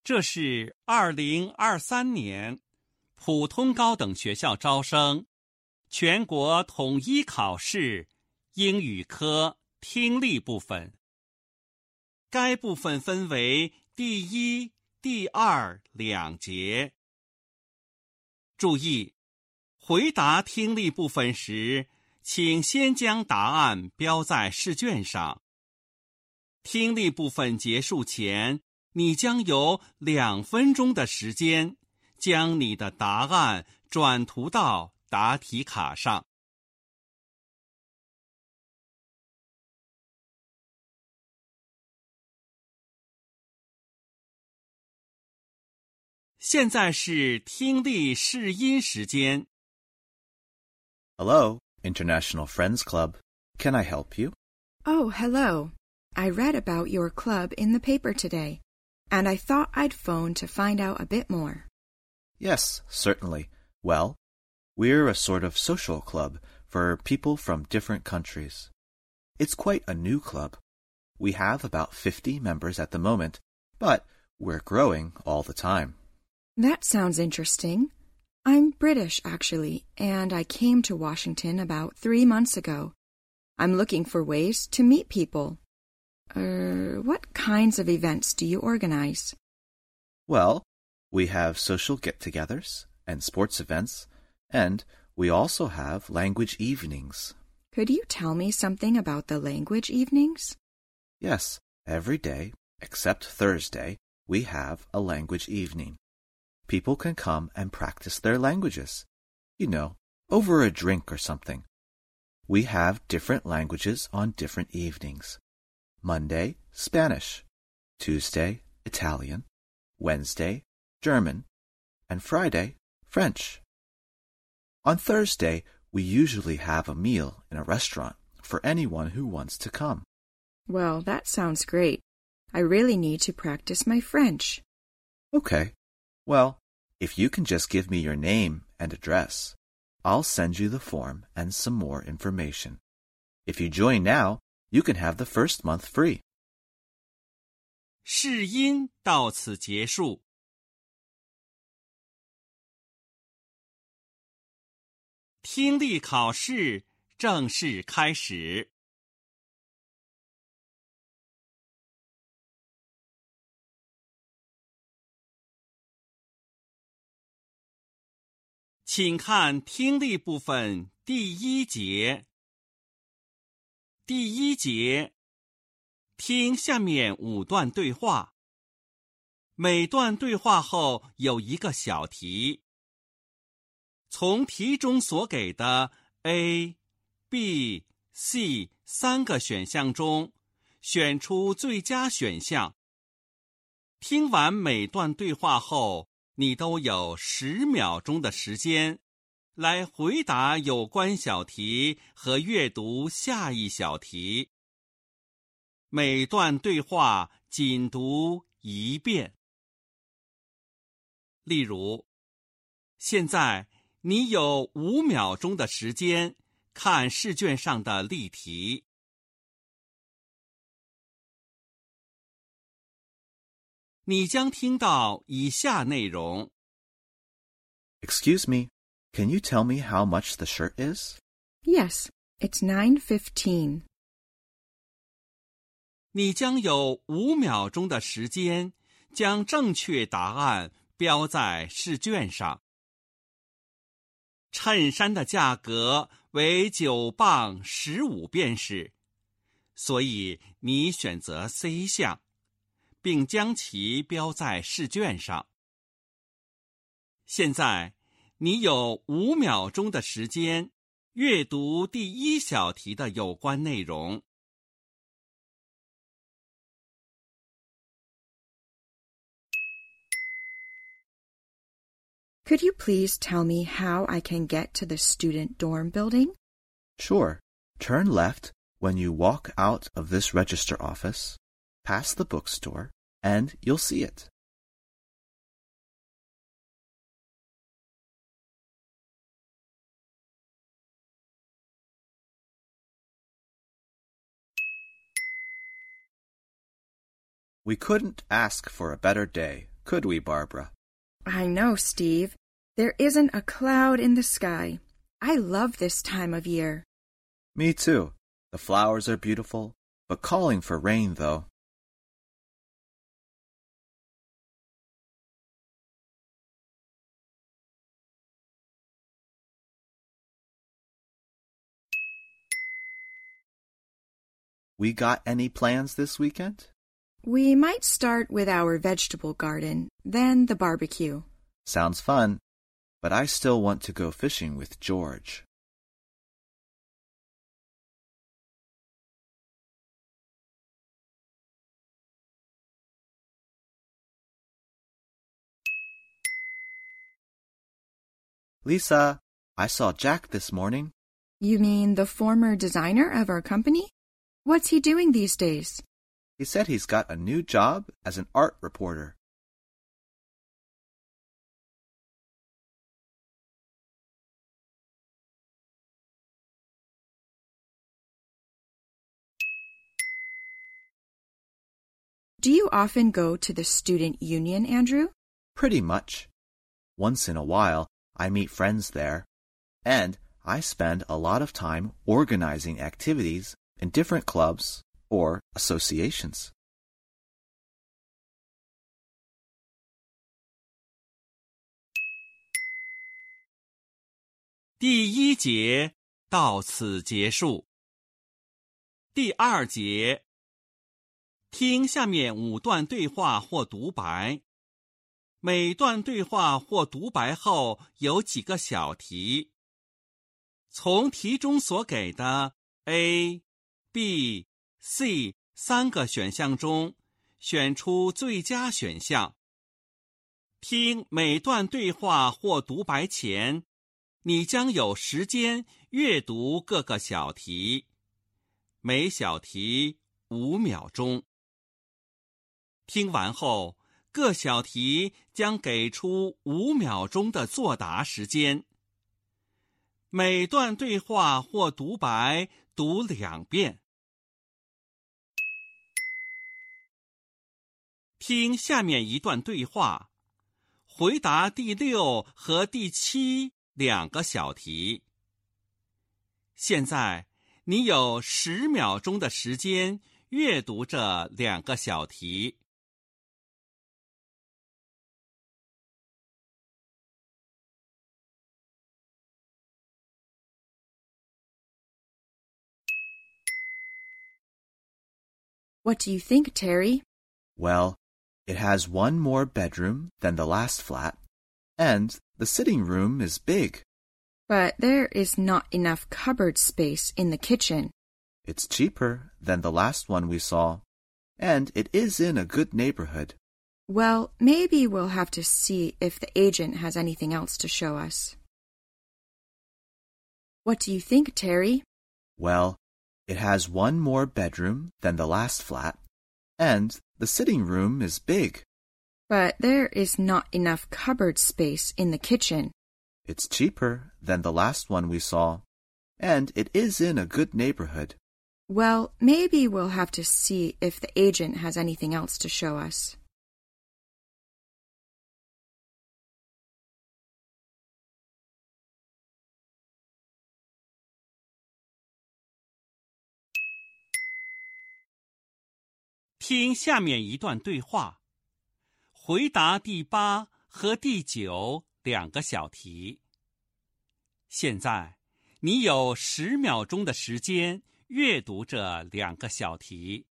这是2023年普通高等学校招生全国统一考试英语科听力部分。该部分分为第一、第二两节。注意，回答听力部分时，请先将答案标在试卷上。听力部分结束前，你将有2分钟的时间，将你的答案转涂到答题卡上。现在是听力试音时间。 Hello, International Friends Club. Can I help you? Oh, hello. I read about your club in the paper today, and I thought I'd phone to find out a bit more. Yes, certainly. Well, we're a sort of social club for people from different countries. It's quite a new club. We have about 50 members at the moment, but we're growing all the time. That sounds interesting. I'm British, actually, and I came to Washington about 3 months ago. I'm looking for ways to meet people. What kinds of events do you organize? Well, we have social get-togethers and sports events, and we also have language evenings. Could you tell me something about the language evenings? Yes, every day, except Thursday, we have a language evening. People can come and practice their languages. You know, over a drink or something. We have different languages on different evenings. Monday, Spanish. Tuesday, Italian. Wednesday, German. And Friday, French. On Thursday, we usually have a meal in a restaurant for anyone who wants to come. Well, that sounds great. I really need to practice my French. Okay. Well, if you can just give me your name and address, I'll send you the form and some more information. If you join now, you can have the first month free. 试音到此结束。听力考试正式开始。请看听力部分第1节。第1节，听下面5段对话。每段对话后有一个小题。从题中所给的 A、B、C 3个选项中，选出最佳选项。听完每段对话后，你都有10秒钟的时间来回答有关小题和阅读下一小题。每段对话仅读1遍。例如，现在你有5秒钟的时间看试卷上的例题。你将听到以下内容。 Excuse me, can you tell me how much the shirt is? Yes, it's $9.15. 你将有5秒钟的时间将正确答案标在试卷上。衬衫的价格为9磅15便士，所以你选择 C 项，并将其标在试卷上。现在，你有5秒钟的时间阅读第1小题的有关内容。 Could you please tell me how I can get to the student dorm building? Sure. Turn left when you walk out of this register office, past the bookstore, and you'll see it. We couldn't ask for a better day. Could we, Barbara? I know, Steve. There isn't a cloud in the sky. I love this time of year. Me too. The flowers are beautiful, but calling for rain, though. We got any plans this weekend? We might start with our vegetable garden, then the barbecue. Sounds fun, but I still want to go fishing with George. Lisa, I saw Jack this morning. You mean the former designer of our company? What's he doing these days? He said he's got a new job as an art reporter. Do you often go to the student union, Andrew? Pretty much. Once in a while, I meet friends there, and I spend a lot of time organizing activities in different clubs or associations. 第一节到此结束。第二节，听下面5段对话或独白。每段对话或独白后有几个小题。从题中所给的 A、B、C 3个选项中选出最佳选项。听每段对话或独白前，你将有时间阅读各个小题，每小题5秒钟。听完后，各小题将给出5秒钟的作答时间。每段对话或独白读2遍。听下面一段对话，回答第6和第72个小题。现在你有10秒钟的时间阅读这2个小题。 What do you think, Terry? Well, it has one more bedroom than the last flat, and the sitting room is big. But there is not enough cupboard space in the kitchen. It's cheaper than the last one we saw, and it is in a good neighborhood. Well, maybe we'll have to see if the agent has anything else to show us. What do you think, Terry? Well, it has one more bedroom than the last flat, and the sitting room is big. But there is not enough cupboard space in the kitchen. It's cheaper than the last one we saw, and it is in a good neighborhood. Well, maybe we'll have to see if the agent has anything else to show us. 听下面一段对话，回答第8和第9 2个小题。现在你有10秒钟的时间阅读这2个小题。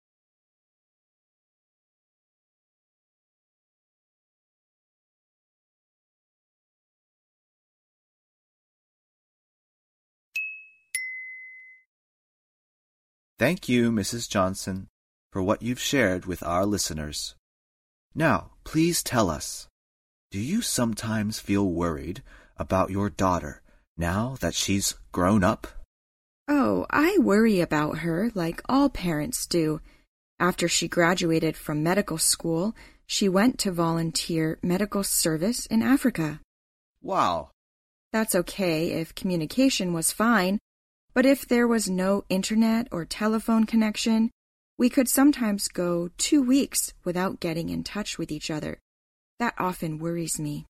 Thank you, Mrs. Johnson, for what you've shared with our listeners. Now, please tell us, do you sometimes feel worried about your daughter now that she's grown up? Oh, I worry about her like all parents do. After she graduated from medical school, she went to volunteer medical service in Africa. Wow. That's okay if communication was fine, but if there was no internet or telephone connection, we could sometimes go 2 weeks without getting in touch with each other. That often worries me.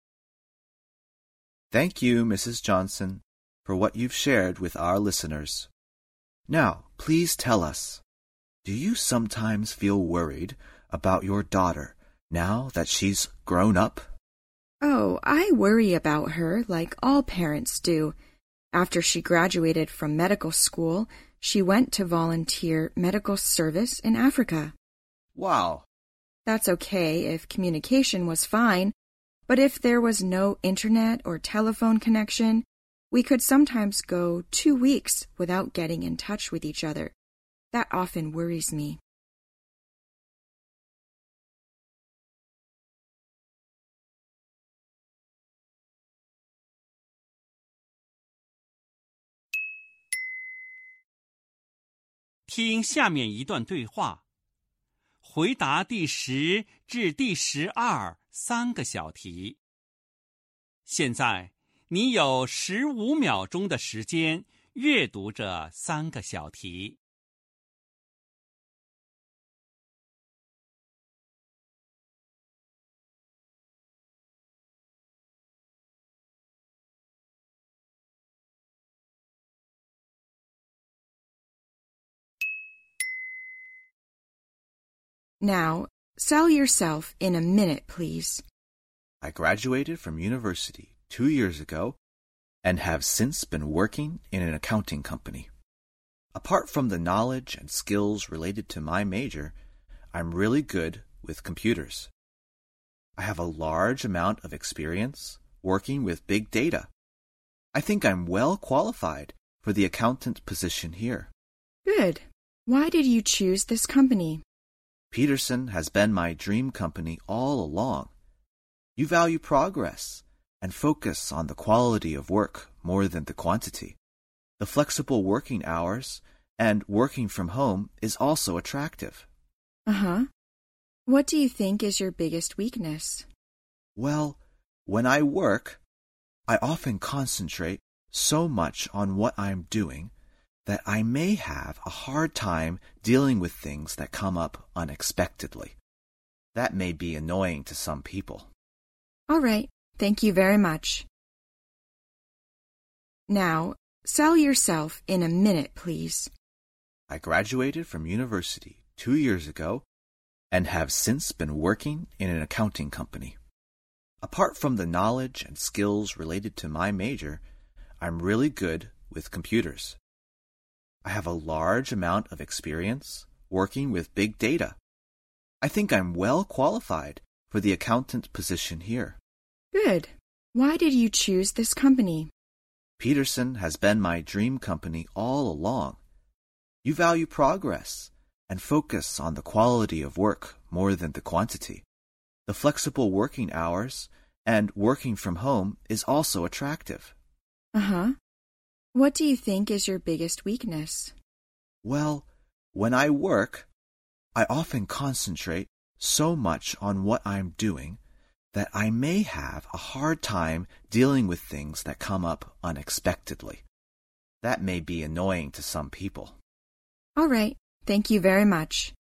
Thank you, Mrs. Johnson, for what you've shared with our listeners. Now, please tell us, do you sometimes feel worried about your daughter now that she's grown up? Oh, I worry about her like all parents do. After she graduated from medical school, she went to volunteer medical service in Africa. Wow. That's okay if communication was fine, but if there was no internet or telephone connection, we could sometimes go 2 weeks without getting in touch with each other. That often worries me. 听下面一段对话，回答第10至第12 3个小题。现在你有15秒钟的时间阅读这3个小题。 Now, sell yourself in a minute, please. I graduated from university 2 years ago and have since been working in an accounting company. Apart from the knowledge and skills related to my major, I'm really good with computers. I have a large amount of experience working with big data. I think I'm well qualified for the accountant position here. Good. Why did you choose this company? Peterson has been my dream company all along. You value progress and focus on the quality of work more than the quantity. The flexible working hours and working from home is also attractive. Uh-huh. What do you think is your biggest weakness? Well, when I work, I often concentrate so much on what I'm doing that I may have a hard time dealing with things that come up unexpectedly. That may be annoying to some people. All right. Thank you very much. Now, sell yourself in a minute, please. I graduated from university 2 years ago and have since been working in an accounting company. Apart from the knowledge and skills related to my major, I'm really good with computers. I have a large amount of experience working with big data. I think I'm well qualified for the accountant position here. Good. Why did you choose this company? Peterson has been my dream company all along. You value progress and focus on the quality of work more than the quantity. The flexible working hours and working from home is also attractive. Uh-huh. What do you think is your biggest weakness? Well, when I work, I often concentrate so much on what I'm doing that I may have a hard time dealing with things that come up unexpectedly. That may be annoying to some people. All right. Thank you very much.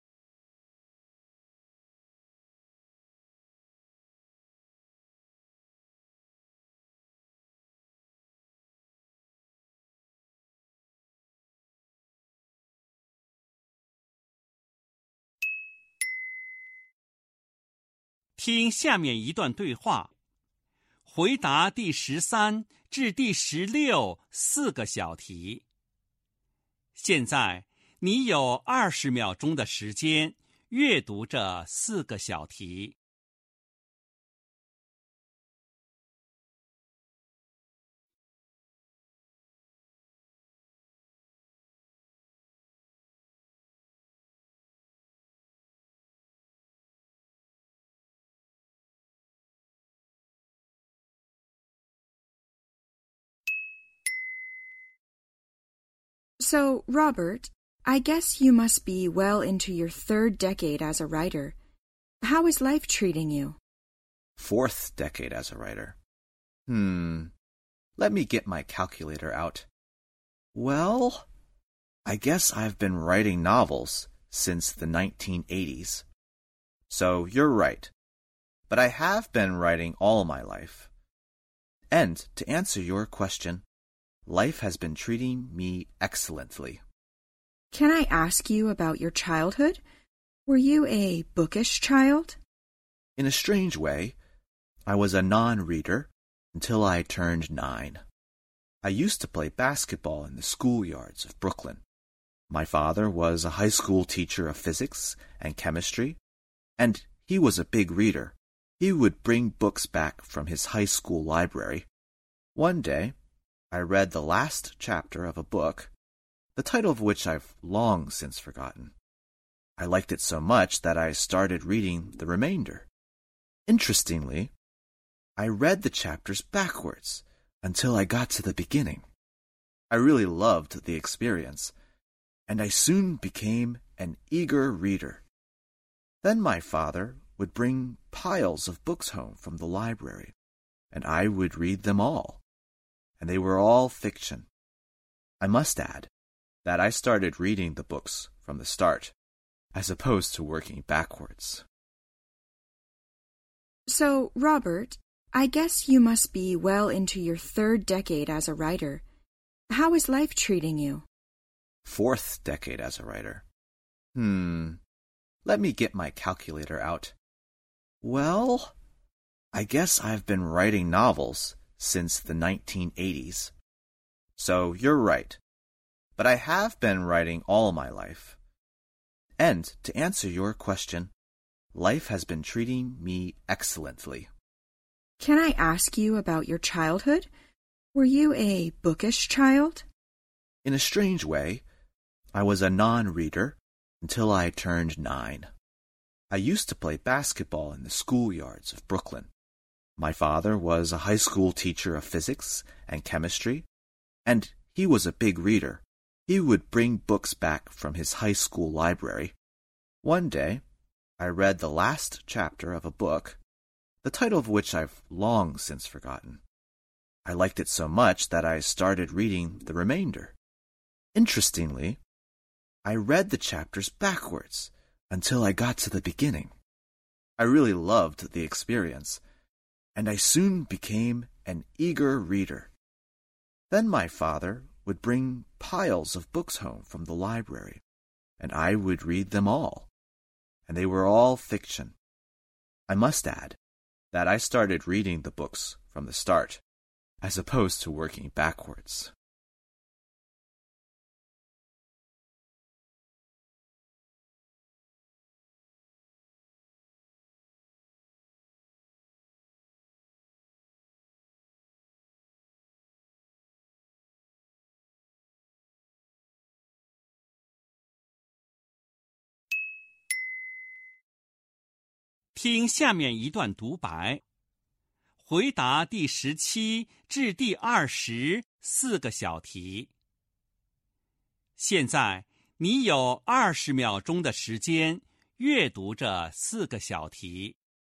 听下面一段对话，回答第13至第16 4个小题。现在你有20秒钟的时间阅读这4个小题。 So, Robert, I guess you must be well into your 3rd decade as a writer. How is life treating you? 4th decade as a writer. Let me get my calculator out. Well, I guess I've been writing novels since the 1980s. So you're right. but I have been writing all my life. And to answer your question, life has been treating me excellently. Can I ask you about your childhood? Were you a bookish child? In a strange way, I was a non-reader until I turned 9. I used to play basketball in the schoolyards of Brooklyn. My father was a high school teacher of physics and chemistry, and he was a big reader. He would bring books back from his high school library. One day, I read the last chapter of a book, the title of which I've long since forgotten. I liked it so much that I started reading the remainder. Interestingly, I read the chapters backwards until I got to the beginning. I really loved the experience, and I soon became an eager reader. Then my father would bring piles of books home from the library, and I would read them all, and they were all fiction. I must add that I started reading the books from the start, as opposed to working backwards. So, Robert, I guess you must be well into your 3rd decade as a writer. How is life treating you? 4th decade as a writer. Let me get my calculator out. Well, I guess I've been writing novels since the 1980s. So you're right. But I have been writing all my life. And to answer your question, life has been treating me excellently. Can I ask you about your childhood? Were you a bookish child? In a strange way, I was a non-reader until I turned 9. I used to play basketball in the schoolyards of Brooklyn. My father was a high school teacher of physics and chemistry, and he was a big reader. He would bring books back from his high school library. One day, I read the last chapter of a book, the title of which I've long since forgotten. I liked it so much that I started reading the remainder. Interestingly, I read the chapters backwards until I got to the beginning. I really loved the experience, and I soon became an eager reader. Then my father would bring piles of books home from the library, and I would read them all, and they were all fiction. I must add that I started reading the books from the start, as opposed to working backwards. 听下面一段独白，回答第17至第20 4个小题。现在你有20秒钟的时间阅读这4个小题。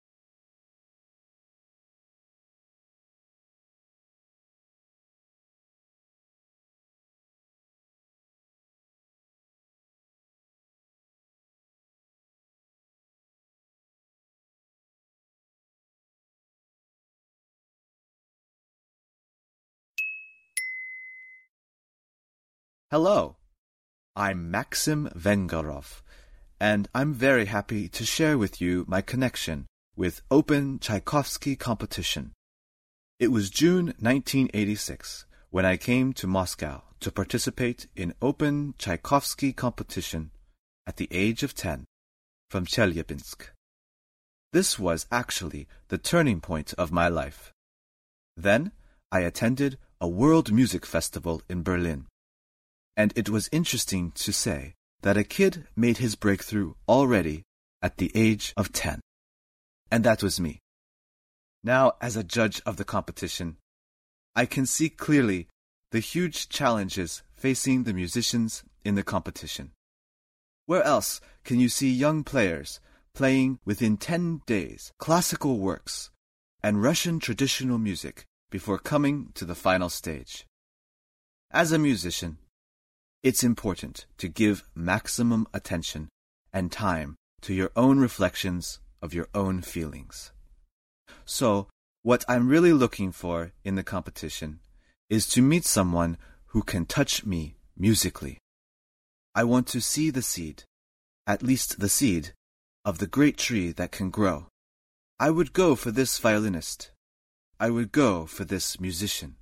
Hello, I'm Maxim Vengerov, and I'm very happy to share with you my connection with Open Tchaikovsky Competition. It was June 1986 when I came to Moscow to participate in Open Tchaikovsky Competition at the age of 10 from Chelyabinsk. This was actually the turning point of my life. Then I attended a World Music Festival in Berlin. And it was interesting to say that a kid made his breakthrough already at the age of 10. And that was me. Now, as a judge of the competition, I can see clearly the huge challenges facing the musicians in the competition. Where else can you see young players playing within 10 days classical works and Russian traditional music before coming to the final stage? As a musician, it's important to give maximum attention and time to your own reflections of your own feelings. So, what I'm really looking for in the competition is to meet someone who can touch me musically. I want to see the seed, at least the seed, of the great tree that can grow. I would go for this violinist. I would go for this musician.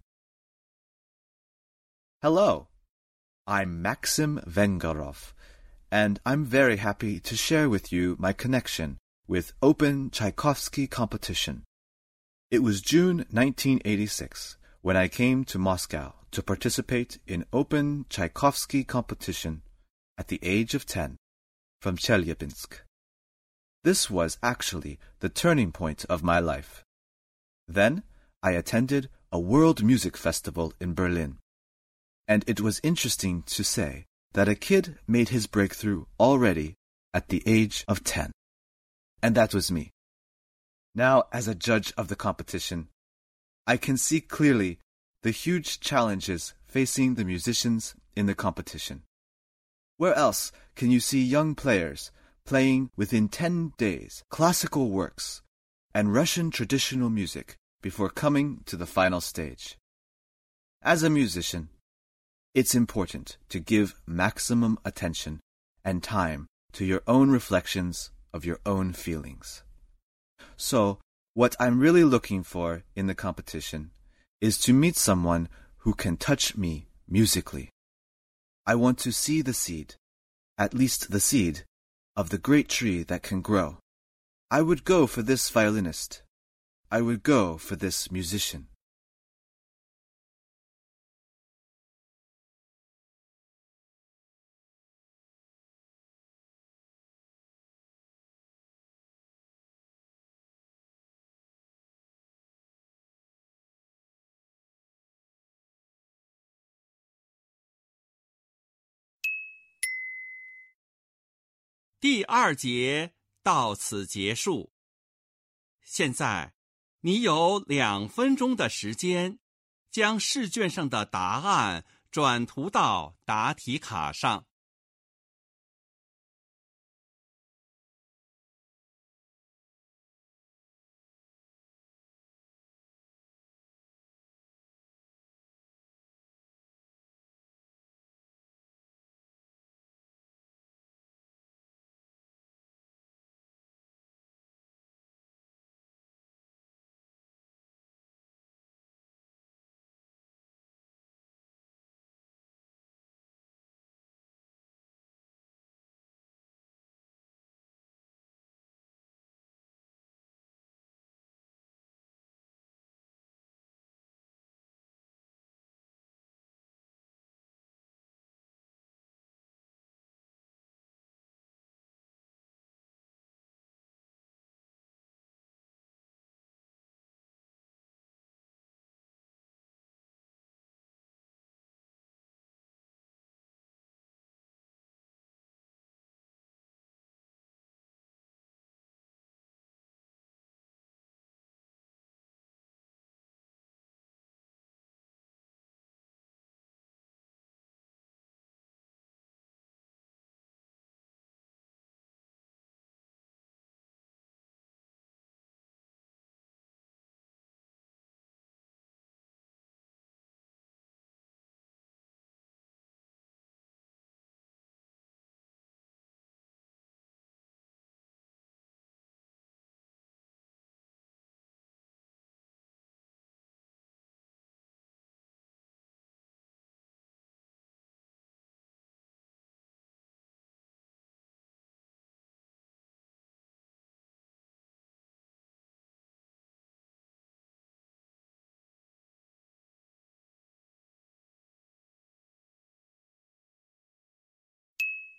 Hello, I'm Maxim Vengerov, and I'm very happy to share with you my connection with Open Tchaikovsky Competition. It was June 1986 when I came to Moscow to participate in Open Tchaikovsky Competition at the age of 10 from Chelyabinsk. This was actually the turning point of my life. Then I attended a World Music Festival in Berlin, and it was interesting to say that a kid made his breakthrough already at the age of 10. And that was me. Now, as a judge of the competition, I can see clearly the huge challenges facing the musicians in the competition. Where else can you see young players playing within 10 days classical works and Russian traditional music before coming to the final stage? As a musician, it's important to give maximum attention and time to your own reflections of your own feelings. So, what I'm really looking for in the competition is to meet someone who can touch me musically. I want to see the seed, at least the seed, of the great tree that can grow. I would go for this violinist. I would go for this musician. 第二节到此结束。现在，你有2分钟的时间，将试卷上的答案转涂到答题卡上。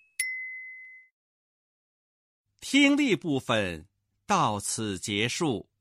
听力部分到此结束。